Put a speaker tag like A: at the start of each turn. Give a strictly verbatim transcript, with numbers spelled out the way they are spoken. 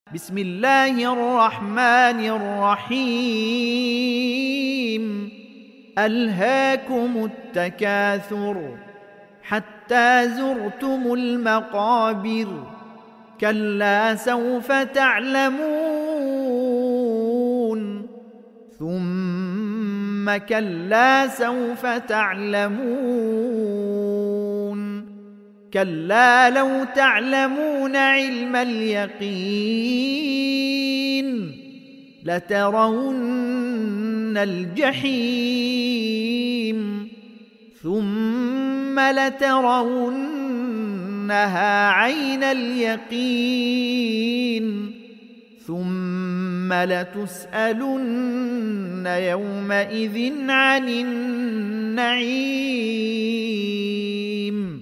A: بسم الله الرحمن الرحيم ألهاكم التكاثر حتى زرتم المقابر كلا سوف تعلمون ثم كلا سوف تعلمون كلا لو تعلمون علم اليقين لترون الجحيم ثم لترونها عين اليقين ثم لتسألن يومئذ عن النعيم.